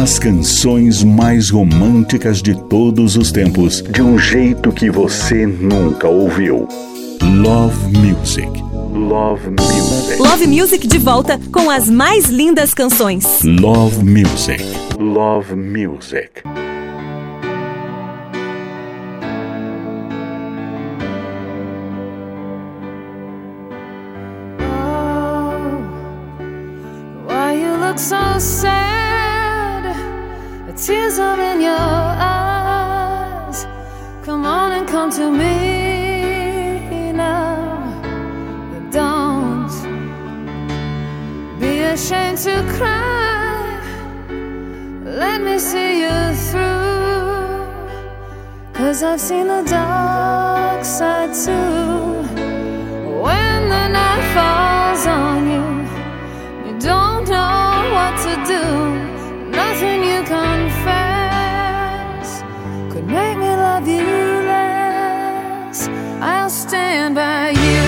As canções mais românticas de todos os tempos, de um jeito que você nunca ouviu. Love Music. Love Music. Love Music de volta com as mais lindas canções. Love Music. Love Music. So sad, the tears are in your eyes. Come on and come to me now. Don't be ashamed to cry. Let me see you through, 'cause I've seen the dark side too. When the night falls on you, you don't know what to do. Nothing you confess could make me love you less. I'll stand by you.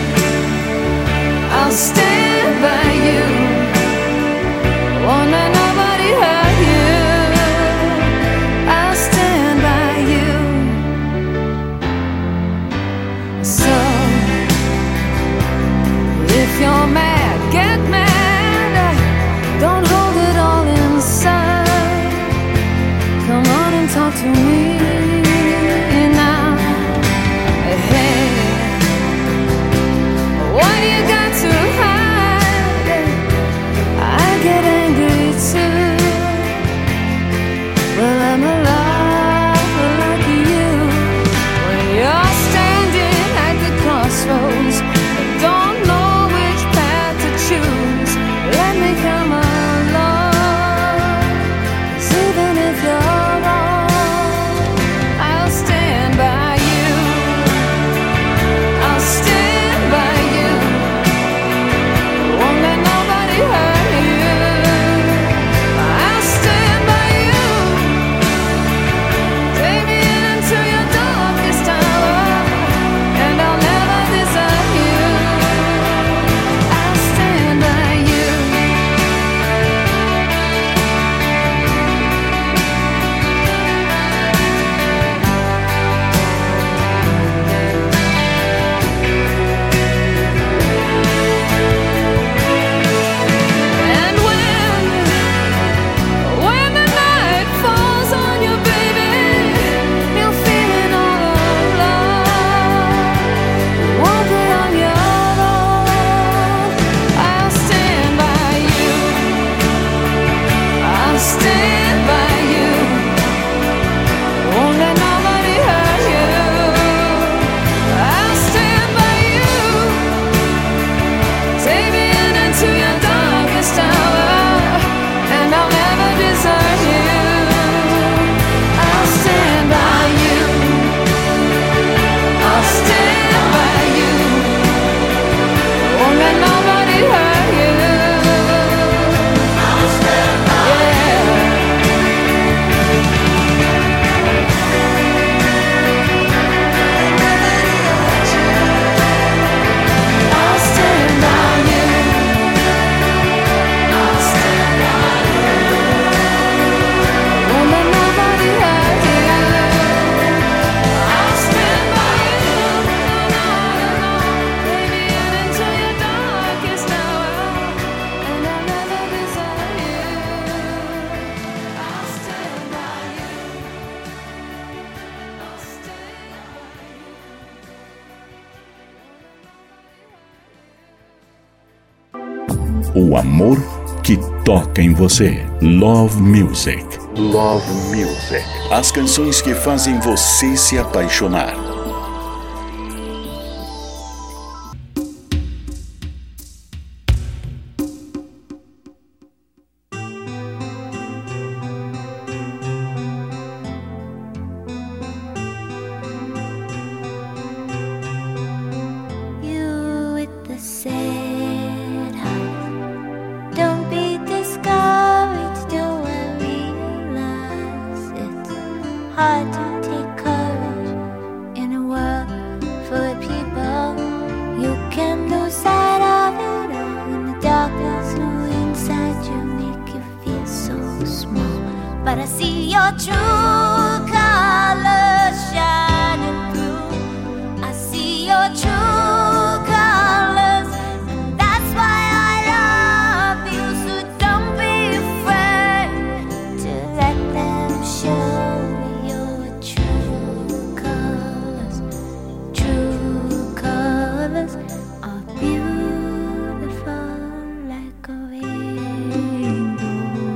I'll stand by you. Won't let nobody hurt you. I'll stand by you. So if you're mad, get mad. Don't hold it all inside. Come on and talk to me now. Hey, what you got to hide? I get angry too, but I'm alive like you. When you're standing at the crossroads and don't know which path to choose, let me come on. O amor que toca em você. Love Music. Love Music. As canções que fazem você se apaixonar. Hard to take courage in a world full of people. You can lose sight of it all, and the darkness inside you make you feel so small. but I see your true colors shining through. I see your true colors, and that's why I love you. So don't be afraid to let them show your true colors. True colors are beautiful like a rainbow.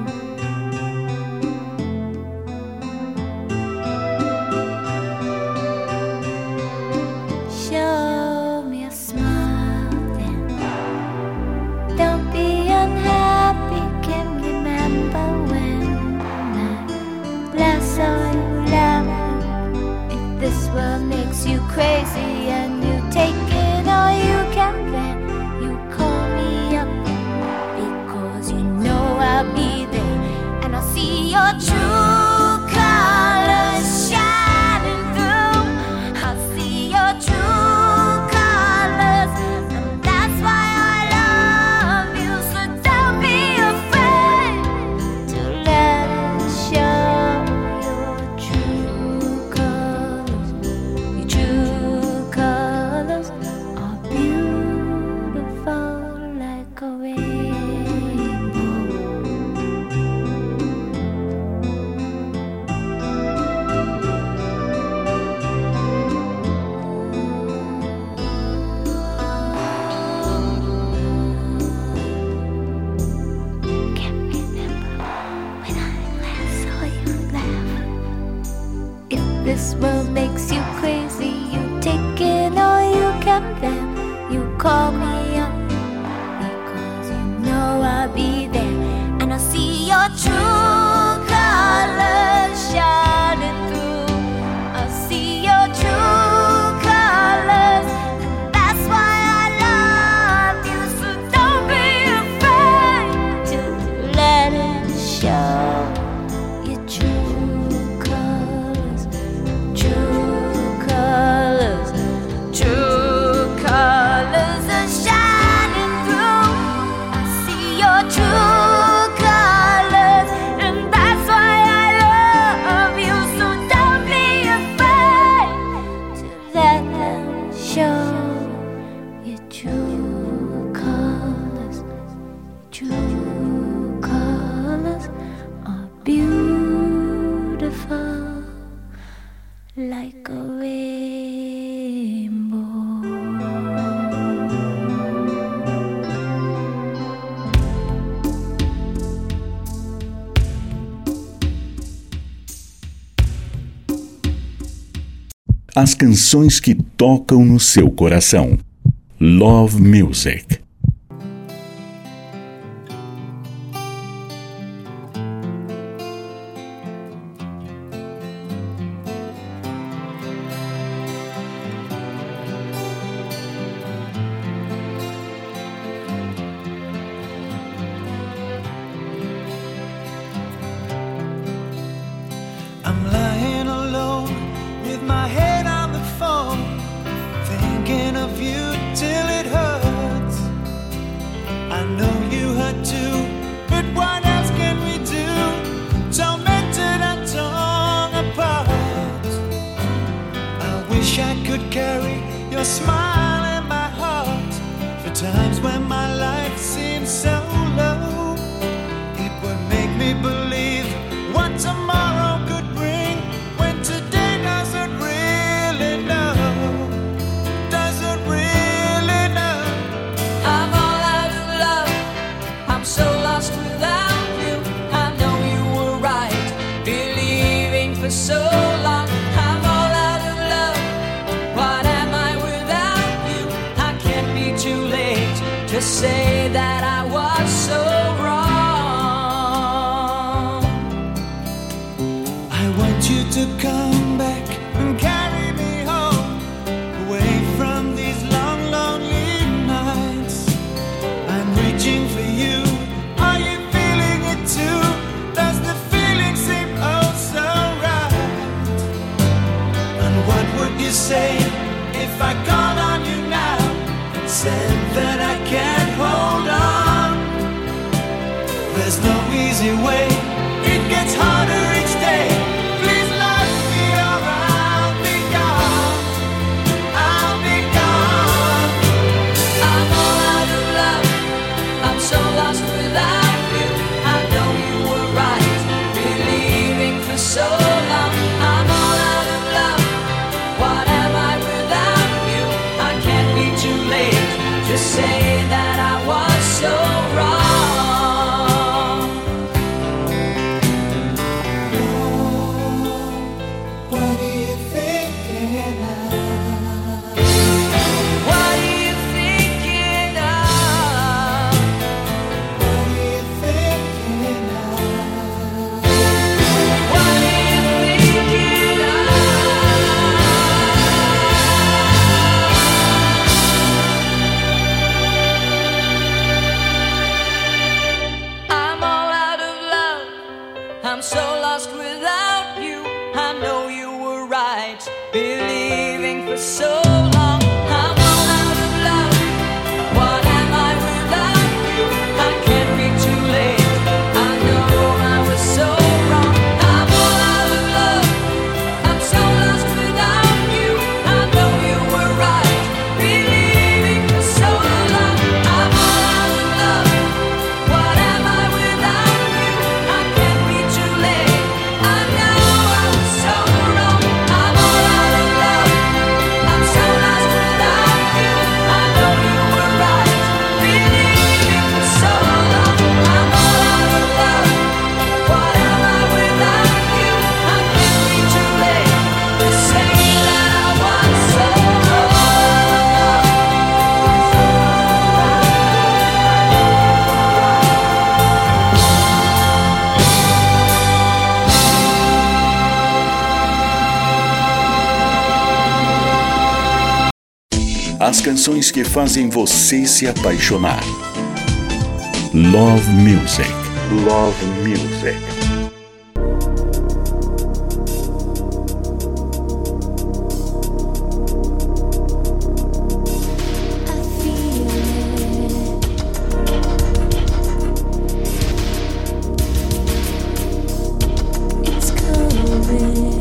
Show me a smile then. Don't be unhappy. Can remember when I last saw you laughing. If this world makes you crazy and you take it all you can, then you call me up, because you know I'll be there, and I'll see your true colors shining through. I'll see your true colors, and that's why I love you. So don't be afraid to let it show your true colors. Your true colors are beautiful like a rainbow. Can't remember when I last saw you laugh. If this world makes you crazy, you take it all you can, then you call me up, because you know I'll be there, and I'll see your true colors shining through. I'll see your true colors, and that's why I love you. So don't be afraid to let it show your true colors. True colors, true colors are shining through. I see your true colors, and that's why I love you. So don't be afraid to let them show your true colors. True colors are beautiful like a rainbow. As canções que tocam no seu coração. Love Music. I'm lying alone with my head on the phone, thinking of you till it hurts. I know you hurt too, but what else can we do? Tormented and torn apart. I wish I could carry your smile in my heart for times when my life seems so low. It would make me believe what tomorrow could bring, when today doesn't really know. Doesn't really know. I'm all out of love, I'm so lost without you. I know you were right, believing for so long. I'm all out of love, what am I without you? I can't be too late to say that I was so wrong. I want you to come back and carry me home, away from these long, lonely nights. I'm reaching for you. Are you feeling it too? Does the feeling seem oh so right? And what would you say if I called on you now and said that I can't hold on? There's no easy way, it gets harder so lost without you. I know you were right, believing for so long. I'm all out of love. What am I without you? I can't be too late. I know I was so wrong. I'm all out of love. I'm so lost without you. I know you were right, believing for so long. I'm all out of love. What am I without you? I can't be too late. I know I was so wrong. I'm all out of love. I'm so lost without you. I know you were right, believing for so long. I'm all out of love. What am I without you? I can't be too late to say that I was so wrong. As canções que fazem você se apaixonar. Love Music. Love Music. I feel it. It's coming.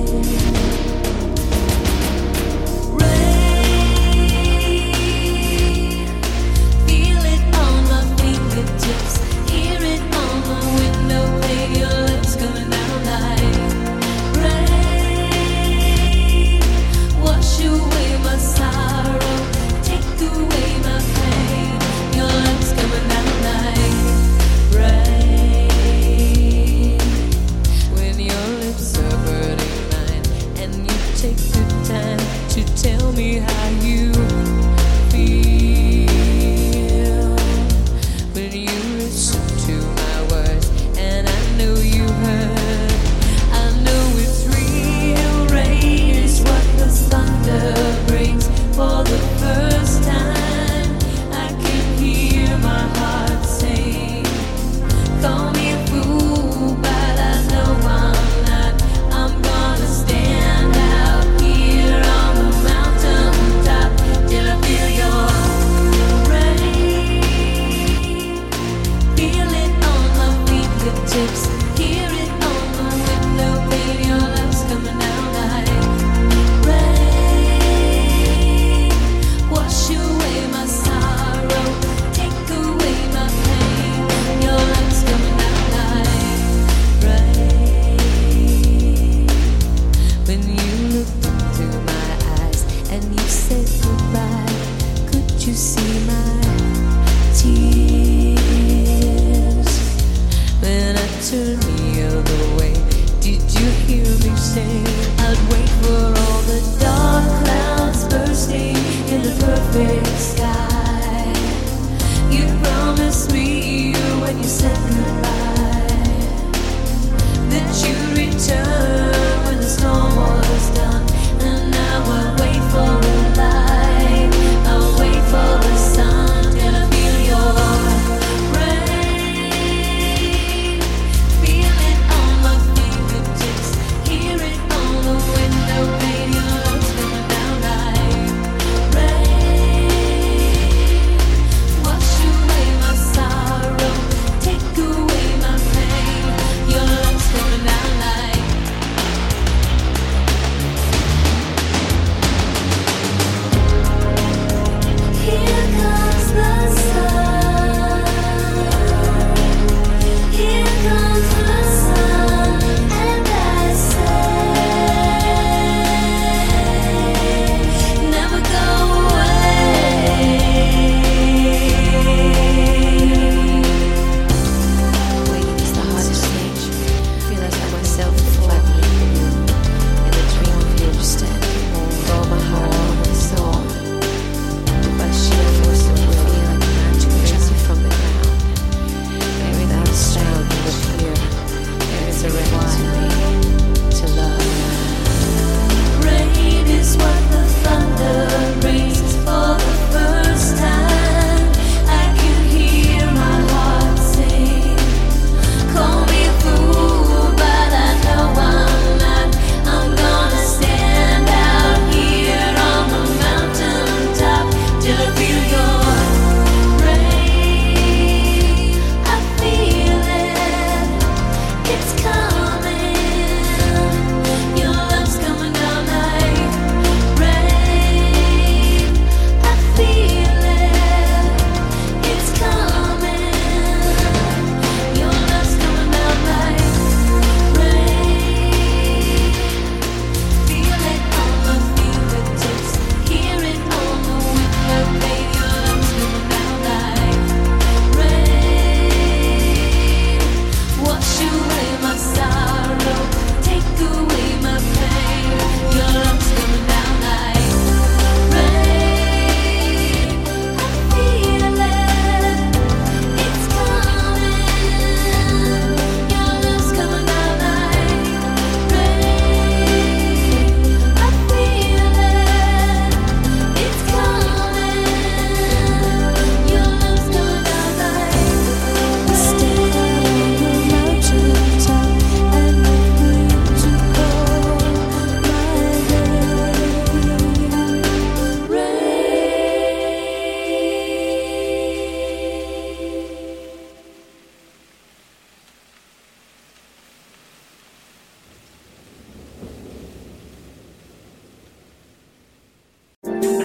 Rain, feel it on my fingertips, hear it on my window pane. Your lips coming down like rain. Wash away my sorrow, take away my pain. Your lips coming down like rain. When your lips are burning mine, and you take the time to tell me how you feel. When you listen to my words, and I know you heard. I know it's real. Rain is what the thunder brings. For the first time, I can hear my heart sing. Call me a fool, but I know I'm not. I'm gonna stand out here on the mountain top till I feel your rain. Feel it on my fingertips, hear it on the window pane. Your love's coming down like rain. Wash away my sorrow, take away my pain. Your love's coming down like rain. When you looked into my eyes and you said goodbye, could you see my tears? When I turned the other way, did you hear me say I'd wait for all the dark clouds bursting in the perfect sky? You promised me when you said goodbye that you'd return when the storm was done. And now I wait for the light, I wait for the sun, and I feel your rain. Feel it on my fingertips, hear it on the window pane. Your love's coming down like rain. Wash away my sorrow, take away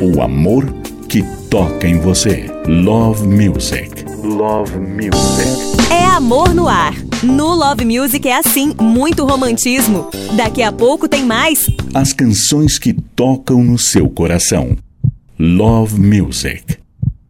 O amor que toca em você. Love Music. Love Music. É amor no ar. No Love Music é assim, muito romantismo. Daqui a pouco tem mais. As canções que tocam no seu coração. Love Music.